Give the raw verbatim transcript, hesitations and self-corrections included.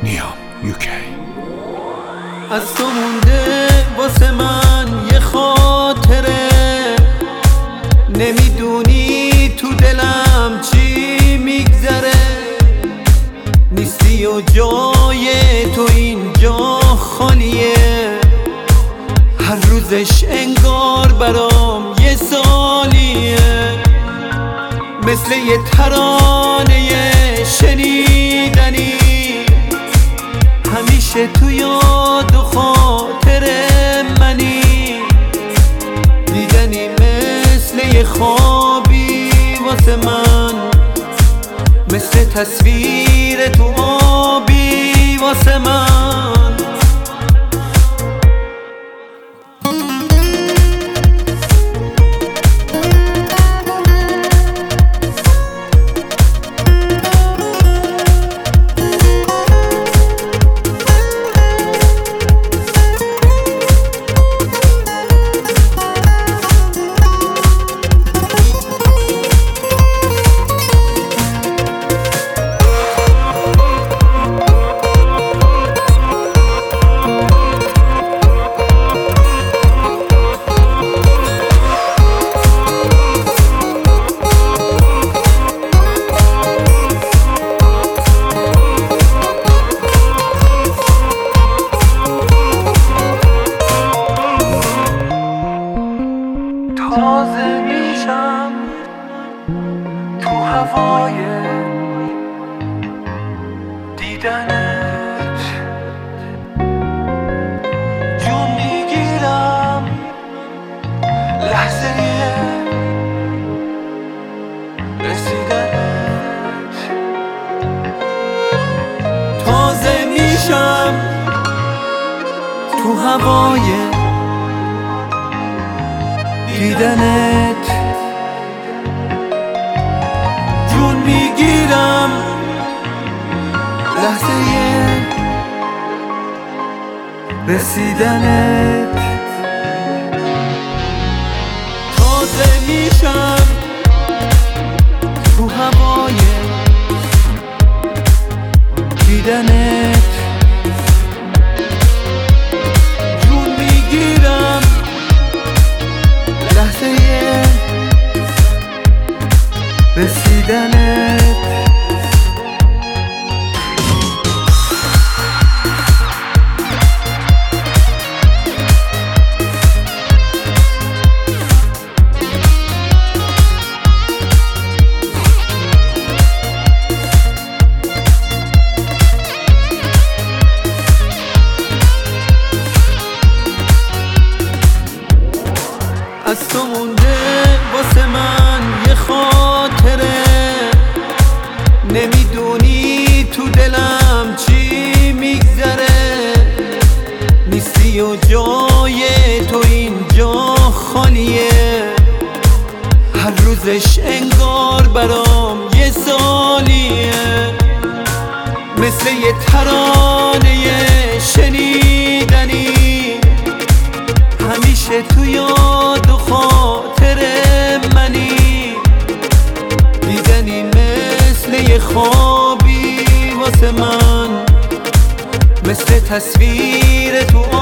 نیام یوکی. از تو مونده واسه من یه خاطره، نمیدونی تو دلم چی میگذره. نیستی و جای تو اینجا خالیه، هر روزش انگار برام یه سالیه. مثل یه ترانه شنیدنی، همیشه تو یاد و خاطر منی. دیدنی مثل یه خوابی واسه من، مثل تصویر تو آبی واسه من. تازه میشم تو هوای دیدنت، جون میگیرم لحظه رسیدنت. تازه میشم تو هوای دیدنت، جون میگیرم لحظه رسیدنت. تازه میشم تو هوای دیدنت، جون میگیرم لحظه رسیدنت. از تو مونده واسه من یه خاطره، نمیدونی تو دلم چی میگذره. نیستی و جای تو اینجا خالیه، هر روزش انگار برام یه سالیه. مثل یه ترانه شنیدنی، همیشه تو یاد و خاطر منی. دیدنی مثل یه خوابی واسه من، مثل تصویر تو